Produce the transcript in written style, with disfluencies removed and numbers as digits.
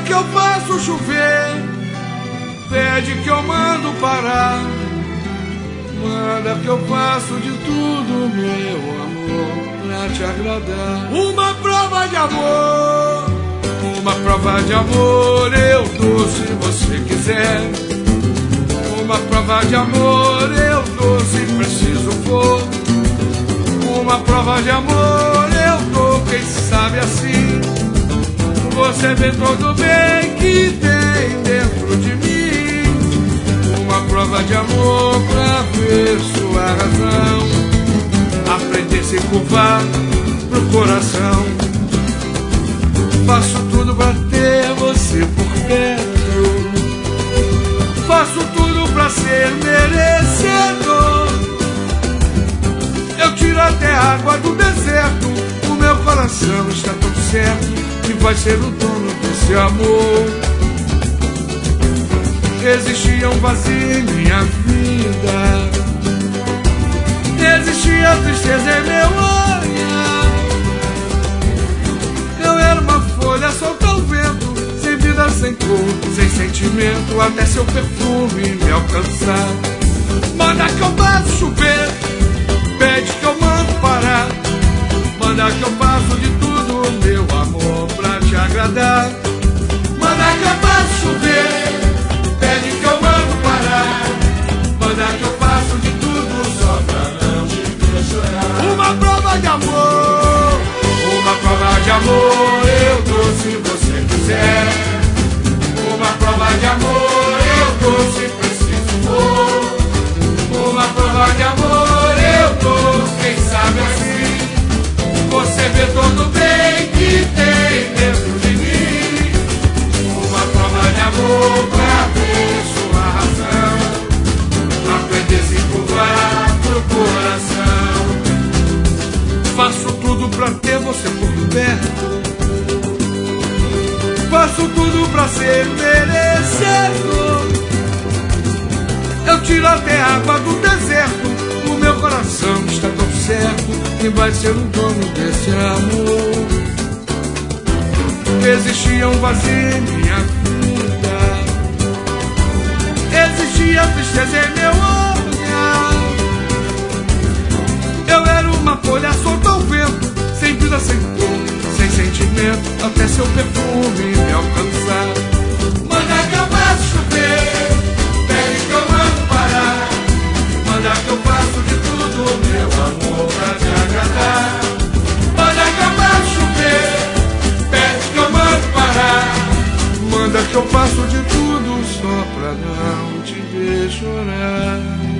que eu faço chover, pede que eu mando parar. Manda que eu faço de tudo, meu amor, pra te agradar. Uma prova de amor, uma prova de amor eu dou se você quiser. Uma prova de amor eu dou se preciso for. Uma prova de amor eu dou, quem sabe assim você vê todo o bem que tem dentro de mim. Uma prova de amor pra ver sua razão, aprender a se curvar pro coração. Faço tudo pra ter você por perto, faço tudo pra ser merecedor. Eu tiro até a água do deserto, o meu coração está tão certo que vai ser o dono desse amor. Existia um vazio em minha vida, existia tristeza em meu olhar. Eu era uma folha solta ao vento, sem vida, sem cor, sem sentimento, até seu perfume me alcançar. Manda que eu faço chover, pede que eu mando parar. Manda que eu faço de tudo, meu amor, pra te agradar. Manda que eu faço chover, pede que eu mando parar. Manda que eu faço de tudo só pra não te ver chorar. Uma prova de amor, uma prova de amor eu dou se você quiser. Uma prova de amor eu dou se preciso for. Uma prova de amor eu dou, quem sabe assim você vê todo o bem que tem dentro de mim. Uma prova de amor pra ver sua razão, aprender a se curvar pro coração. Faço tudo pra ter você por perto, faço tudo pra ser merecedor. Eu tiro até a água do deserto, o meu coração está tão certo que vai ser o dono desse amor. Existia um vazio em minha vida, existia tristeza em meu olhar. Eu era uma folha solta ao vento, sem vida, sem cor, sem sentimento, até seu perfume me alcançar. Manda que eu faço chover, pede que eu mando parar. Manda que eu faço de tudo, meu amor, pra te agradar. Manda que eu faço chover, pede que eu mando parar. Manda que eu faço de tudo só pra não te ver chorar.